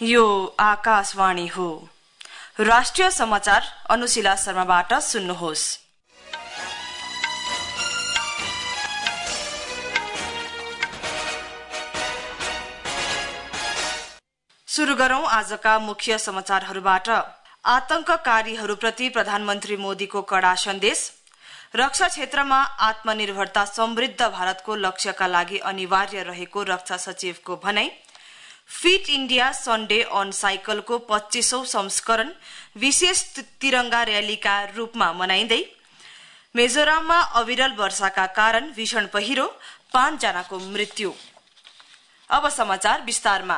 यो आकाशवाणी हो। राष्ट्रिय समाचार अनुशिला शर्माबाट सुन्नुहोस्। सुरु गरौं आजका मुख्य समाचारहरूबाट। आतंककारीहरूप्रति प्रधानमन्त्री मोदीको कड़ा सन्देश। रक्षा क्षेत्रमा आत्मनिर्भरता समृद्ध भारतको लक्ष्यका लागि अनिवार्य रहेको रक्षा सचिवको भनाई। फिट इण्डिया सन्डे अन साइकलको 25औं संस्करण विशेष तिरंगा र्यालीका रूपमा मनाइँदै। मिजोराममा अविरल वर्षाका कारण भीषण पहिरो, 5 जनाको मृत्यु। अब समाचार विस्तारमा।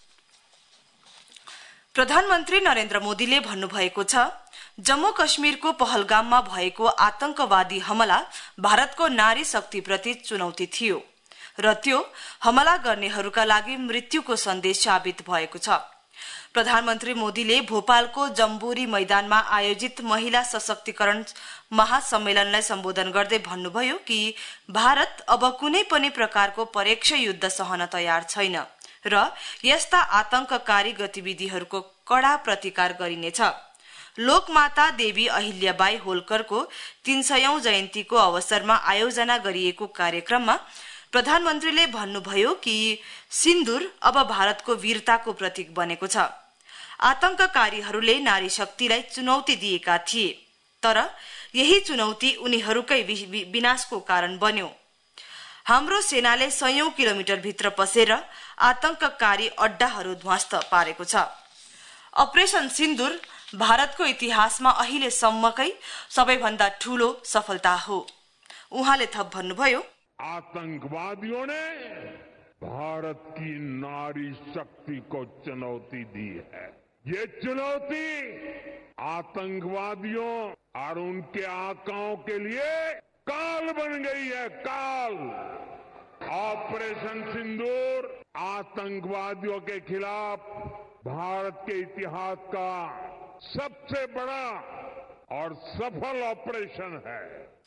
प्रधानमन्त्री नरेन्द्र मोदीले भन्नुभएको छ, जम्मू कश्मीरको पहलगाममा भएको आतंकवादी हमला भारतको नारी शक्तिप्रति चुनौती थियो र त्यो हमला गर्नेहरूका लागि मृत्युको सन्देश साबित भएको छ। प्रधानमन्त्री मोदीले भोपालको जम्बूरी मैदानमा आयोजित महिला सशक्तिकरण महासम्मेलनलाई सम्बोधन गर्दै भन्नुभयो कि भारत अब कुनै पनि प्रकारको परोक्ष युद्ध सहन तयार छैन र यस्ता आतंककारी गतिविधिहरूको कड़ा प्रतिकार गरिनेछ। लोकमाता देवी अहिल्याबाई होलकरको 300औं जयन्तीको अवसरमा आयोजना गरिएको कार्यक्रममा प्रधानमन्त्रीले भन्नुभयो कि सिन्दूर अब भारतको वीरताको प्रतीक बनेको छ। आतंककारीहरूले नारी शक्तिलाई चुनौती दिएका थिए, तर यही चुनौती उनीहरूकै विनाशको कारण बन्यो। हाम्रो सेनाले 100औं किलोमिटर भित्र पसेर आतंककारी अड्डाहरू ध्वस्त पारेको छ। अपरेसन सिन्दूर भारतको इतिहासमा अहिलेसम्मकै सबैभन्दा ठूलो सफलता हो। उहाँले थप भन्नुभयो, आतंकवादियों ने भारत की नारी शक्ति को चुनौती दी है। ये चुनौती आतंकवादियों और उनके आकाओं के लिए काल बन गई है। काल। ऑपरेशन सिंदूर आतंकवादियों के खिलाफ भारत के इतिहास का सबसे बड़ा और सफल ऑपरेशन है।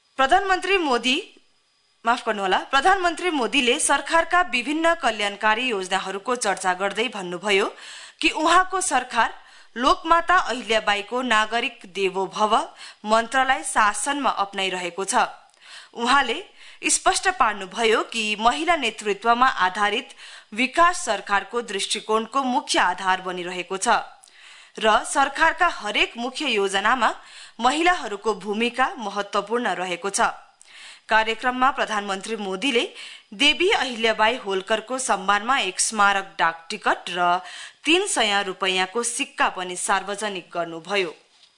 प्रधानमन्त्री मोदीले सरकारका विभिन्न कल्याणकारी योजनाहरूको चर्चा गर्दै भन्नुभयो कि उहाँको सरकार लोकमाता अहिल्याबाईको नागरिक देवो भव मन्त्रलाई शासनमा अपनाइरहेको छ। उहाँले स्पष्ट पार्नुभयो कि महिला नेतृत्वमा आधारित विकास सरकारको दृष्टिकोणको मुख्य आधार बनिरहेको छ र सरकारका हरेक मुख्य योजनामा महिलाहरूको भूमिका महत्वपूर्ण रहेको छ। कार्यक्रममा प्रधानमन्त्री मोदीले देवी अहिल्याबाई होलकरको सम्मानमा एक स्मारक डाक टिकट र 300 रुपैयाँको सिक्का पनि सार्वजनिक गर्नुभयो।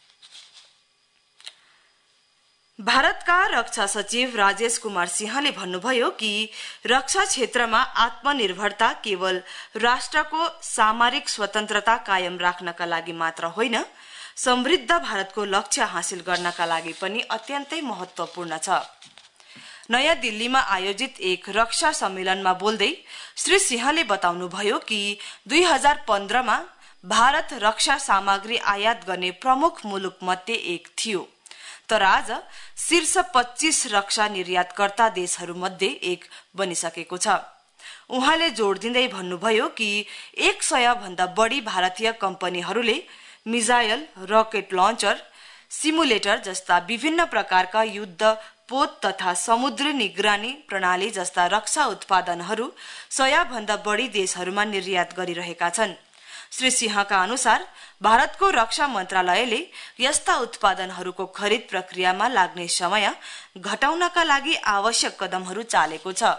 भारतका रक्षा सचिव राजेश कुमार सिंहले भन्नुभयो कि रक्षा क्षेत्रमा आत्मनिर्भरता केवल राष्ट्रको सामरिक स्वतन्त्रता कायम राख्नका लागि मात्र होइन, समृद्ध भारतको लक्ष्य हासिल गर्नका लागि पनि अत्यन्तै महत्वपूर्ण छ। नयाँ दिल्लीमा आयोजित एक रक्षा सम्मेलनमा बोल्दै श्री सिंहले बताउनुभयो कि 2015मा भारत रक्षा सामग्री आयात गर्ने प्रमुख मुलुक मध्ये एक थियो, तर आज शीर्ष 25 रक्षा निर्यातकर्ता देशहरूमध्ये एक बनिसकेको छ। उहाँले जोड़ दिँदै भन्नुभयो कि 100 भन्दा बढी भारतीय कम्पनीहरूले मिसाइल, रकेट लन्चर, सिमुलेटर जस्ता विभिन्न प्रकारका युद्ध पोत तथा समुद्री निगरानी प्रणाली जस्ता रक्षा उत्पादनहरू 100 भन्दा बढी देशहरूमा निर्यात गरिरहेका छन्। श्री सिंहका अनुसार भारतको रक्षा मन्त्रालयले यस्ता उत्पादनहरूको खरिद प्रक्रियामा लाग्ने समय घटाउनका लागि आवश्यक कदमहरू चालेको छ।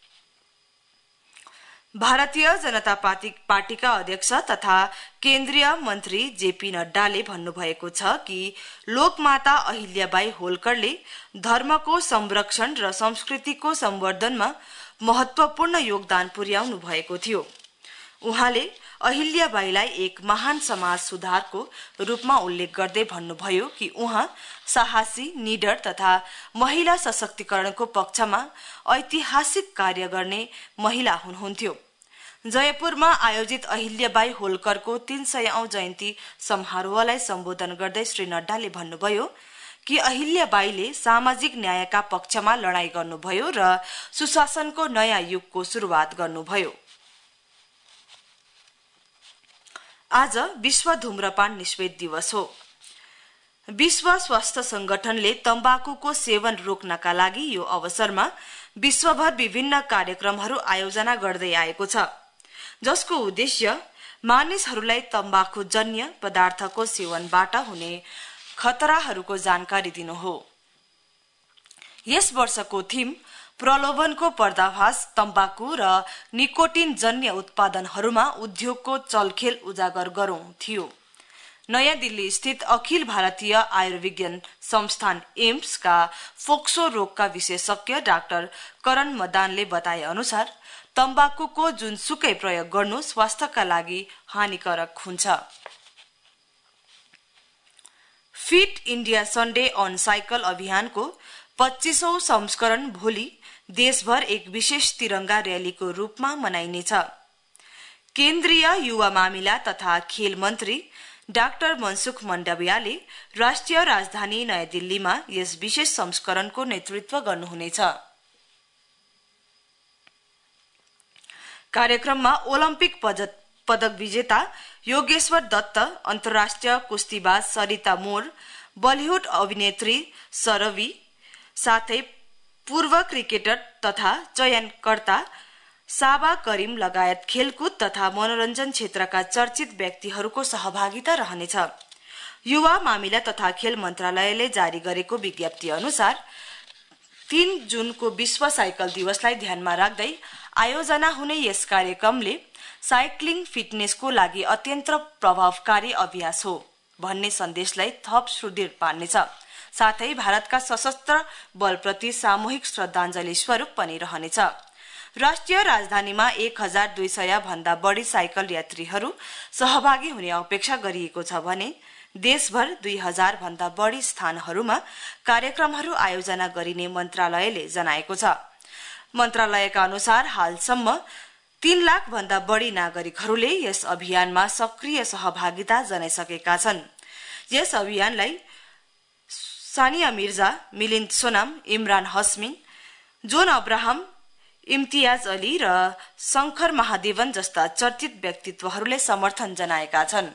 भारतीय जनता पार्टीका अध्यक्ष तथा केन्द्रीय मन्त्री जेपी नड्डाले भन्नुभएको छ कि लोकमाता अहिल्याबाई होलकरले धर्मको संरक्षण र संस्कृतिको सम्वर्धनमा महत्वपूर्ण योगदान पुर्याउनु भएको थियो। उहाँले अहिल्याबाईलाई एक महान समाज सुधारको रूपमा उल्लेख गर्दै भन्नुभयो कि उहाँ साहसी, निडर तथा महिला सशक्तिकरणको पक्षमा ऐतिहासिक कार्य गर्ने महिला हुनुहुन्थ्यो। जयपुरमा आयोजित अहिल्याबाई होलकरको 300औं जयन्ती समारोहलाई सम्बोधन गर्दै श्री नड्डाले भन्नुभयो कि अहिल्याबाईले सामाजिक न्यायका पक्षमा लडाईँ गर्नुभयो र सुशासनको नयाँ युगको शुरूआत गर्नुभयो। आज विश्व धूम्रपान निषेध दिवस हो। विश्व स्वास्थ्य संगठनले तम्बाकुको सेवन रोक्नका लागि यो अवसरमा विश्वभर विभिन्न कार्यक्रमहरू आयोजना गर्दै आएको छ, जसको उद्देश्य मानिसहरूलाई तम्बाकु जन्य पदार्थको सेवनबाट हुने खतराहरूको जानकारी दिनु हो। यस वर्षको थीम प्रलोभनको पर्दाफास तम्बाकु र निकोटिन जन्य उत्पादनहरूमा उद्योगको चलखेल उजागर गरौं थियो। नयाँ दिल्ली स्थित अखिल भारतीय आयुर्विज्ञान संस्थान एम्स का फोक्सो रोगका विशेषज्ञ डाक्टर करण मदानले बताए अनुसार तम्बाकुको जुनसुकै प्रयोग गर्नु स्वास्थ्यका लागि हानिकारक हुन्छ। Fit India Sunday on cycle अभियानको 25औं संस्करण भोलि देशभर एक विशेष तिरंगा रैलीको रूपमा मनाइनेछ। केन्द्रीय युवा मामिला तथा खेल मन्त्री डाक्टर मनसुख माण्डवियाले राष्ट्रिय राजधानी नयाँ दिल्लीमा यस विशेष संस्करणको नेतृत्व गर्नुहुनेछ। कार्यक्रममा ओलम्पिक पदक विजेता योगेश्वर दत्त, अन्तर्राष्ट्रिय कुस्तीबाज सरिता मोर, बलिउड अभिनेत्री सरवी, साथै पूर्व क्रिकेटर तथा चयनकर्ता साबा करिम लगायत खेलकुद तथा मनोरञ्जन क्षेत्रका चर्चित व्यक्तिहरूको सहभागिता रहनेछ। युवा मामिला तथा खेल मन्त्रालयले जारी गरेको विज्ञप्ति अनुसार 3 जुनको विश्व साइकल दिवसलाई ध्यानमा राख्दै आयोजना हुने यस कार्यक्रमले साइक्लिङ फिटनेसको लागि अत्यन्त प्रभावकारी अभ्यास हो भन्ने सन्देशलाई थप सुदृढ पार्नेछ। साथै भारतका सशस्त्र बलप्रति सामूहिक श्रद्धाञ्जली स्वरूप पनि रहनेछ। राष्ट्रिय राजधानीमा 1200 भन्दा बढी साइकल यात्रीहरू सहभागी हुने अपेक्षा गरिएको छ भने देशभर 2000 भन्दा बढी स्थानहरूमा कार्यक्रमहरू आयोजना गरिने मन्त्रालयले जनाएको छ। मन्त्रालयका अनुसार हालसम्म 3 लाख भन्दा बढी नागरिकहरूले यस अभियानमा सक्रिय सहभागिता जनाइसकेका छन्। यस अभियानलाई सानिया मिर्जा, मिलिन्द सोनाम, इमरान हस्मी, जोन अब्राहम, इम्तियाज अली र शंकर महादेवन जस्ता चर्चित व्यक्तित्वहरूले समर्थन जनाएका छन्।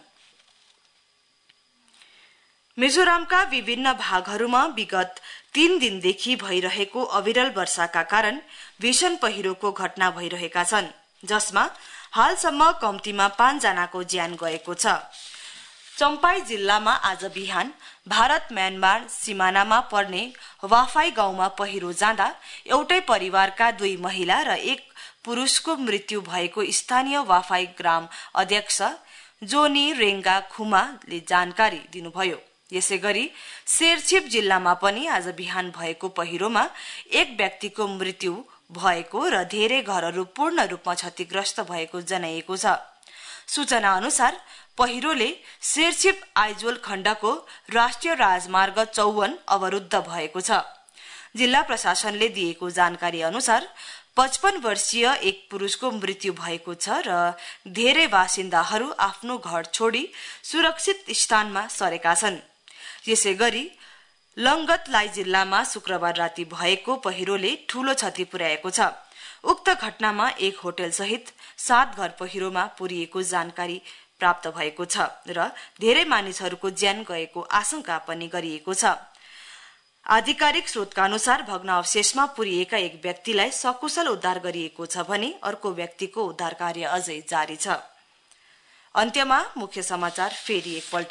मिजोरामका विभिन्न भागहरूमा विगत 3 दिनदेखि भइरहेको अविरल वर्षाका कारण भीषण पहिरोको घटना भइरहेका छन्, जसमा हालसम्म कम्तीमा 5 जनाको ज्यान गएको छ। चम्पाई जिल्लामा आज बिहान भारत म्यानमार सीमानामा पर्ने वाफाई गाउँमा पहिरो जाँदा एउटै परिवारका 2 महिला र 1 पुरुषको मृत्यु भएको स्थानीय वाफाई ग्राम अध्यक्ष जोनी रेङ्गा खुमाले जानकारी दिनुभयो। यसैगरी शेरछिप जिल्लामा पनि आज बिहान भएको पहिरोमा 1 व्यक्तिको मृत्यु भएको र धेरै घरहरू पूर्ण रूपमा क्षतिग्रस्त भएको जनाइएको छ। सूचना अनुसार पहिरोले शेरछिप आइजोल खण्डको राष्ट्रिय राजमार्ग 54 अवरुद्ध भएको छ। जिल्ला प्रशासनले दिएको जानकारी अनुसार 55 वर्षीय 1 पुरुषको मृत्यु भएको छ र धेरै बासिन्दाहरू आफ्नो घर छोडी सुरक्षित स्थानमा सरेका छन्। यसैगरी लंगतलाई जिल्लामा शुक्रबार राति भएको पहिरोले ठूलो क्षति पुर्याएको छ। उक्त घटनामा 1 होटल सहित 7 घर पहिरोमा पुरिएको जानकारी प्राप्त भएको छ र धेरै मानिसहरूको ज्यान गएको आशंका पनि गरिएको छ। आधिकारिक स्रोतका अनुसार भग्न अवशेषमा पुरिएका 1 व्यक्तिलाई सकुशल उद्धार गरिएको छ भने अर्को व्यक्तिको उद्धार कार्य अझै जारी छ। अन्त्यमा मुख्य समाचार फेरि एकपल्ट।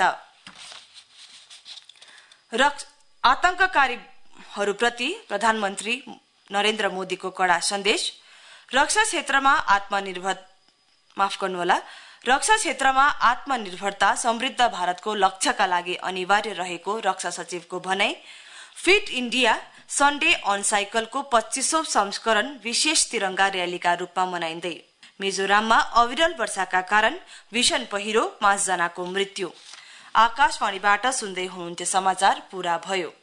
आतंककारीहरूप्रति प्रधानमन्त्री नरेन्द्र मोदीको कड़ा सन्देश। रक्षा क्षेत्रमा आत्मनिर्भरता समृद्ध भारतको लक्ष्यका लागि अनिवार्य रहेको रक्षा सचिवको भनाई। फिट इन्डिया सन्डे अन साइकलको 25औं संस्करण विशेष तिरंगा रैलीका रूपमा मनाइँदै। मिजोराममा अविरल वर्षाका कारण भीषण पहिरो, 5 जनाको मृत्यु। आकाशवाणीबाट सुन्दै हुनुहुन्थ्यो समाचार पूरा भयो।